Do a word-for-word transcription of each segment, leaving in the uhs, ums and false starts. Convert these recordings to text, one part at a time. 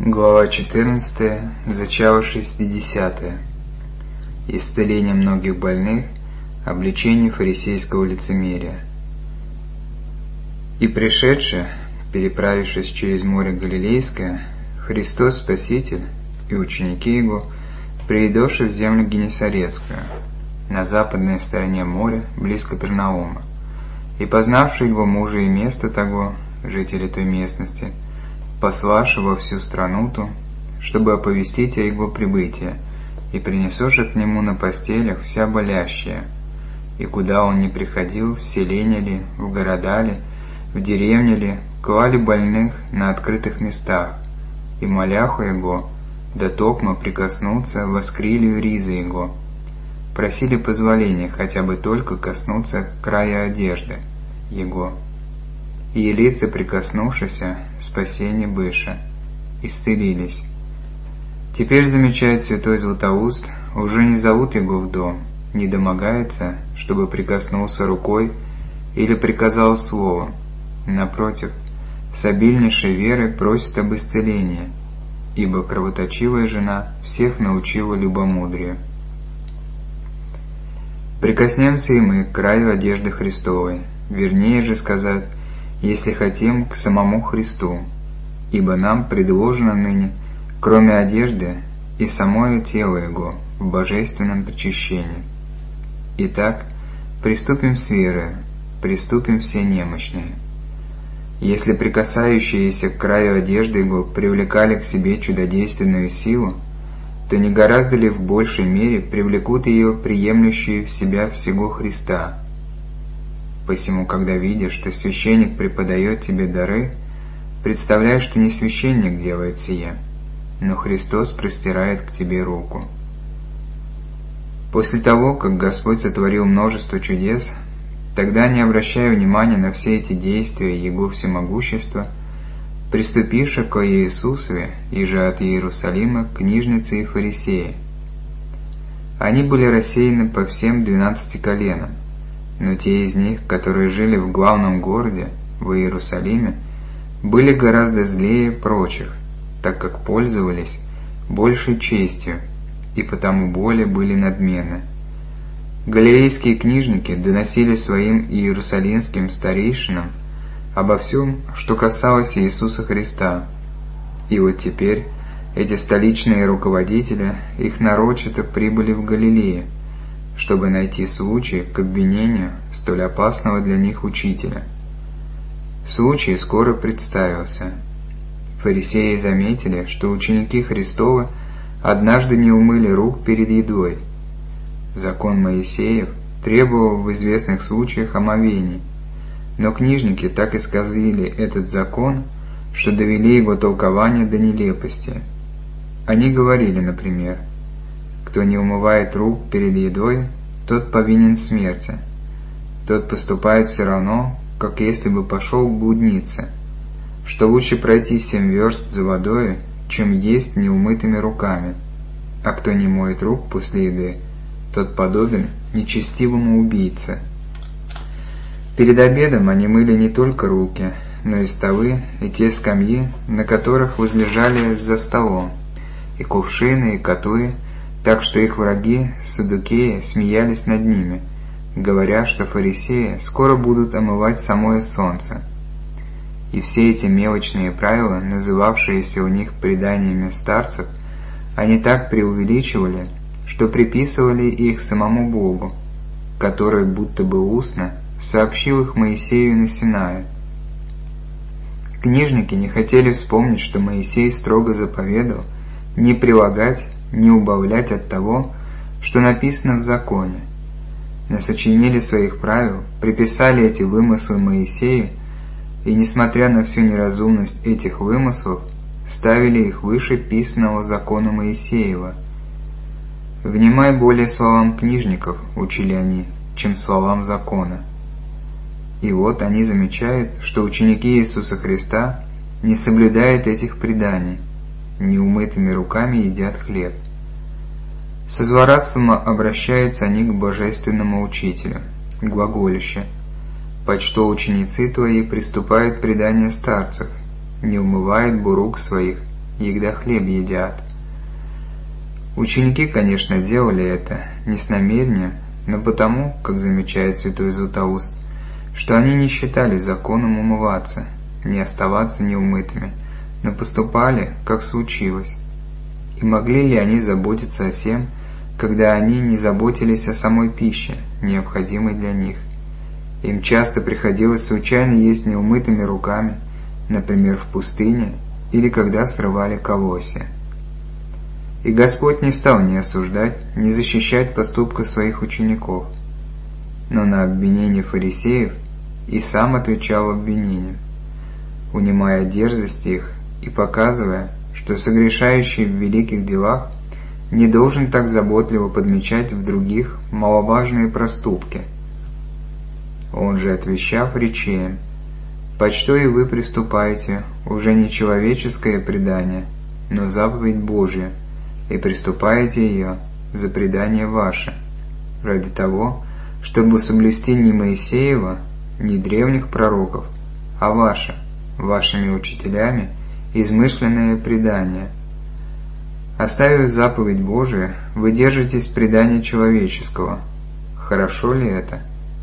Глава четырнадцатая. Зачало шестидесятое. Исцеление многих больных, обличение фарисейского лицемерия. И пришедший, переправившись через море Галилейское, Христос Спаситель и ученики Его, приидоши в землю Генесарецкую, на западной стороне моря, близ Капернаума, и познавший Его мужа и место того, жители той местности, послаши во всю страну ту, чтобы оповестить о Его прибытии, и принесоши к Нему на постелях вся болящая, и куда Он не приходил, в селение ли, в города ли, в деревне ли, клали больных на открытых местах, и моляху Его, да токмо прикоснуться воскрилию ризы Его, просили позволения хотя бы только коснуться края одежды Его. И лица, прикоснувшися, спасение быша, исцелились. Теперь, замечает святой Златоуст, уже не зовут его в дом, не домогается, чтобы прикоснулся рукой или приказал словом. Напротив, с обильнейшей верой просит об исцелении, ибо кровоточивая жена всех научила любомудрию. Прикоснемся и мы к краю одежды Христовой, вернее же сказать, если хотим, к самому Христу, ибо нам предложено ныне, кроме одежды, и самое тело Его в божественном причащении. Итак, приступим с верою, приступим все немощные. Если прикасающиеся к краю одежды Его привлекали к себе чудодейственную силу, то не гораздо ли в большей мере привлекут ее приемлющие в себя всего Христа? Посему, когда видишь, что священник преподает тебе дары, представляй, что не священник делает сие, но Христос простирает к тебе руку. После того, как Господь сотворил множество чудес, тогда, не обращая внимания на все эти действия Его всемогущества, приступивши к Иисусове, и же от Иерусалима, книжницы и фарисеи. Они были рассеяны по всем двенадцати коленам, но те из них, которые жили в главном городе, в Иерусалиме, были гораздо злее прочих, так как пользовались большей честью, и потому более были надменны. Галилейские книжники доносили своим иерусалимским старейшинам обо всем, что касалось Иисуса Христа. И вот теперь эти столичные руководители их нарочито прибыли в Галилею, чтобы найти случай к обвинению столь опасного для них учителя. Случай скоро представился. Фарисеи заметили, что ученики Христовы однажды не умыли рук перед едой. Закон Моисеев требовал в известных случаях омовений, но книжники так исказили этот закон, что довели его толкование до нелепости. Они говорили, например: кто не умывает рук перед едой, тот повинен смерти. Тот поступает все равно, как если бы пошел к блуднице, что лучше пройти семь верст за водой, чем есть неумытыми руками. А кто не моет рук после еды, тот подобен нечестивому убийце. Перед обедом они мыли не только руки, но и столы, и те скамьи, на которых возлежали за столом, и кувшины, и котлы, так что их враги, саддукеи, смеялись над ними, говоря, что фарисеи скоро будут омывать самое солнце. И все эти мелочные правила, называвшиеся у них преданиями старцев, они так преувеличивали, что приписывали их самому Богу, который будто бы устно сообщил их Моисею на Синае. Книжники не хотели вспомнить, что Моисей строго заповедал не прилагать, не убавлять от того, что написано в законе. Насочинили своих правил, приписали эти вымыслы Моисею, и, несмотря на всю неразумность этих вымыслов, ставили их выше писанного закона Моисеева. «Внимай более словам книжников», — учили они, — «чем словам закона». И вот они замечают, что ученики Иисуса Христа не соблюдают этих преданий, неумытыми руками едят хлеб. Со злорадством обращаются они к божественному учителю, глаголище: «Почто ученицы твои приступают предания старцев, не умывают бурук своих, егда хлеб едят». Ученики, конечно, делали это не с намерением, но потому, как замечает святой Златоуст, что они не считали законом умываться, не оставаться неумытыми, но поступали, как случилось. И могли ли они заботиться о сем, когда они не заботились о самой пище, необходимой для них? Им часто приходилось случайно есть неумытыми руками, например, в пустыне или когда срывали колосья. И Господь не стал ни осуждать, ни защищать поступка своих учеников, но на обвинение фарисеев и сам отвечал обвинением, унимая дерзость их и показывая, что согрешающий в великих делах не должен так заботливо подмечать в других маловажные проступки. Он же, отвечав, речеем: «Почто и вы приступаете, уже не человеческое предание, но заповедь Божия, и приступаете ее за предание ваше, ради того, чтобы соблюсти не Моисеева, не древних пророков, а ваше, вашими учителями, измышленное предание. Оставив заповедь Божию, вы держитесь предания человеческого. Хорошо ли это?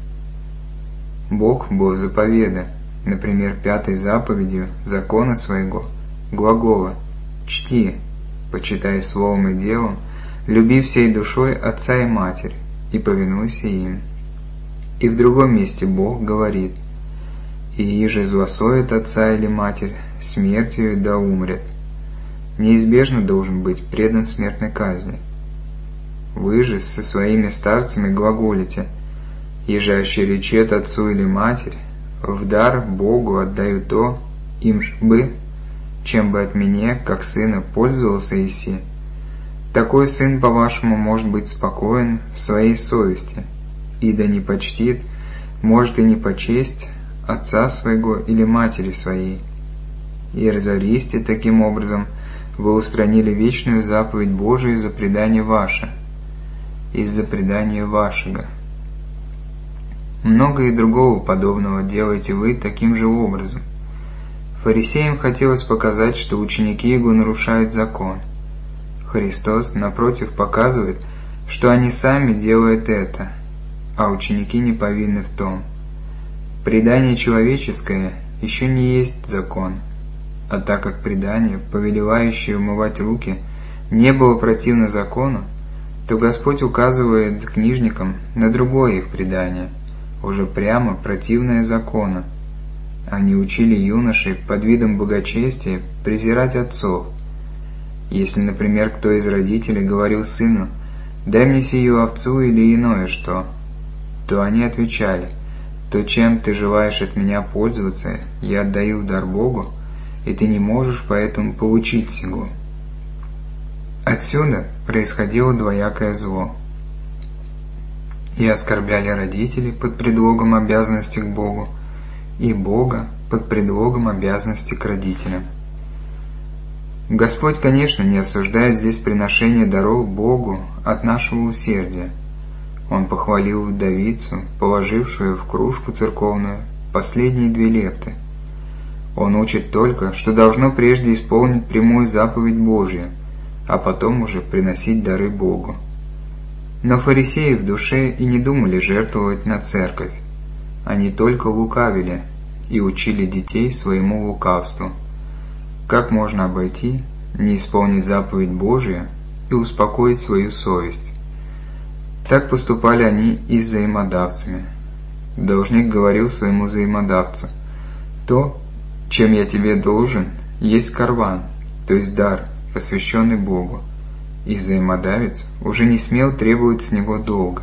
Бог был заповеда, например, пятой заповедью закона своего, глагола «Чти, почитай словом и делом, люби всей душой отца и матерь, и повинуйся им». И в другом месте Бог говорит: «И иже злословит отца или матерь, смертью да умрет». Неизбежно должен быть предан смертной казни. Вы же со своими старцами глаголите: «Еже аще речет отцу или матерь, в дар Богу отдаю то, им ж бы, чем бы от меня, как сына, пользовался иси». Такой сын, по-вашему, может быть спокоен в своей совести, и да не почтит, может и не почесть отца своего или матери своей. И разористи таким образом вы устранили вечную заповедь Божию за предание ваше, из-за предания вашего. Много и другого подобного делаете вы таким же образом. Фарисеям хотелось показать, что ученики его нарушают закон. Христос, напротив, показывает, что они сами делают это, а ученики не повинны в том. Предание человеческое еще не есть закон, а так как предание, повелевающее умывать руки, не было противно закону, то Господь указывает книжникам на другое их предание, уже прямо противное закону. Они учили юношей под видом благочестия презирать отцов. Если, например, кто из родителей говорил сыну: «Дай мне сию овцу» или иное что, то они отвечали: «То, чем ты желаешь от меня пользоваться, я отдаю в дар Богу, и ты не можешь поэтому получить сего». Отсюда происходило двоякое зло. И оскорбляли родителей под предлогом обязанности к Богу, и Бога под предлогом обязанности к родителям. Господь, конечно, не осуждает здесь приношение даров Богу от нашего усердия. Он похвалил вдовицу, положившую в кружку церковную последние две лепты. Он учит только, что должно прежде исполнить прямую заповедь Божию, а потом уже приносить дары Богу. Но фарисеи в душе и не думали жертвовать на церковь. Они только лукавили и учили детей своему лукавству. Как можно обойти, не исполнить заповедь Божию и успокоить свою совесть? Так поступали они и с взаимодавцами. Должник говорил своему взаимодавцу: «То, чем я тебе должен, есть карван, то есть дар, посвященный Богу». И взаимодавец уже не смел требовать с него долга.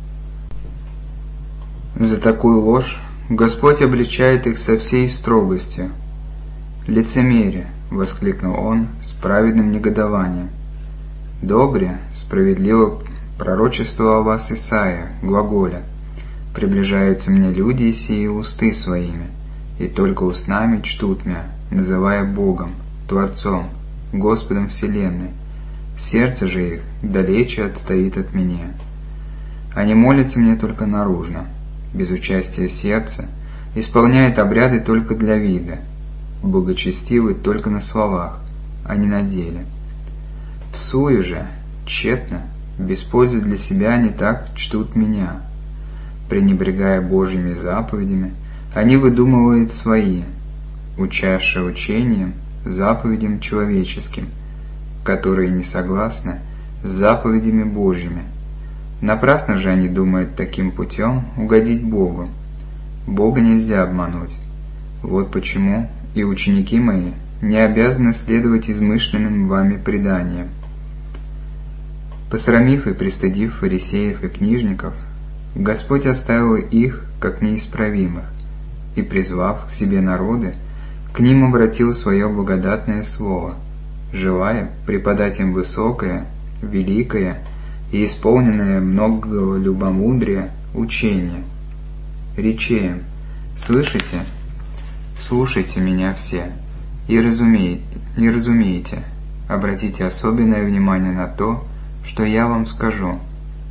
За такую ложь Господь обличает их со всей строгостью. «Лицемерие!» — воскликнул он с праведным негодованием. «Добре, справедливо пророчествовал о вас Исаия, глаголя: приближаются мне люди сии усты своими, и только устнами чтут меня, называя Богом, Творцом, Господом вселенной. Сердце же их далече отстоит от меня. Они молятся мне только наружно, без участия сердца, исполняют обряды только для вида, благочестивы только на словах, а не на деле. Всуе же, тщетно, без пользы для себя они так чтут меня. Пренебрегая Божьими заповедями, они выдумывают свои, учаша учением, заповедям человеческим, которые не согласны с заповедями Божьими. Напрасно же они думают таким путем угодить Богу. Бога нельзя обмануть. Вот почему и ученики мои не обязаны следовать измышленным вами преданиям. Посрамив и пристыдив фарисеев и книжников, Господь оставил их как неисправимых, и, призвав к себе народы, к ним обратил свое благодатное слово, желая преподать им высокое, великое и исполненное многого любомудрия учение. Рече им: слышите? Слушайте меня все, и разумейте, и разумейте, обратите особенное внимание на то, что я вам скажу.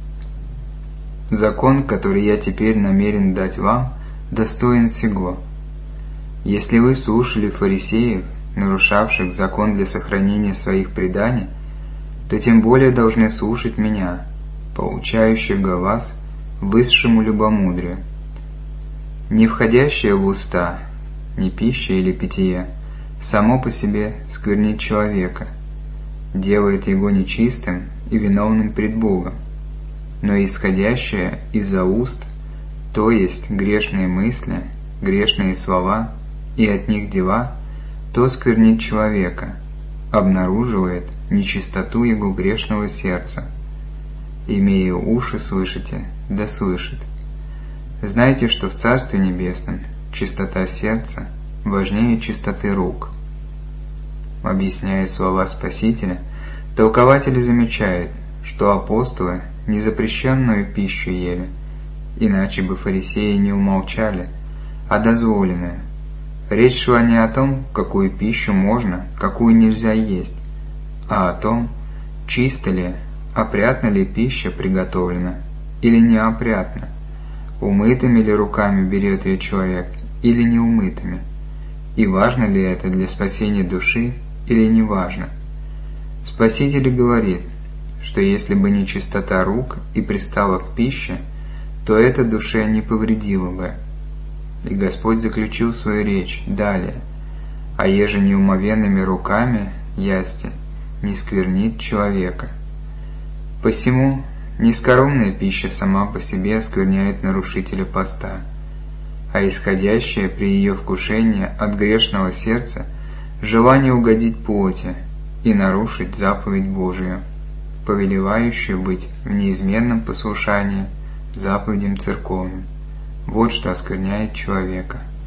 Закон, который я теперь намерен дать вам, достоин сего. Если вы слушали фарисеев, нарушавших закон для сохранения своих преданий, то тем более должны слушать меня, поучающего вас высшему любомудрию. Не входящее в уста, ни пища или питье, само по себе сквернит человека, делает его нечистым и виновным пред Богом, но исходящее из-за уст, то есть грешные мысли, грешные слова и от них дела, то сквернит человека, обнаруживает нечистоту его грешного сердца. Имея уши, слышите, да слышит. Знайте, что в Царстве Небесном чистота сердца важнее чистоты рук. Объясняя слова Спасителя, толкователи замечают, что апостолы незапрещенную пищу ели, иначе бы фарисеи не умолчали, а дозволенную. Речь шла не о том, какую пищу можно, какую нельзя есть, а о том, чисто ли, опрятна ли пища приготовлена или неопрятна, умытыми ли руками берет ее человек или неумытыми, и важно ли это для спасения души или не важно. Спаситель говорит, что если бы не чистота рук и пристала к пище, то это душе не повредило бы. И Господь заключил свою речь далее: «А еже неумовенными руками ясти не сквернит человека». Посему нескоромная пища сама по себе оскверняет нарушителя поста, а исходящее при ее вкушении от грешного сердца желание угодить плоти и нарушить заповедь Божию, повелевающую быть в неизменном послушании заповедям церковным. Вот что оскверняет человека.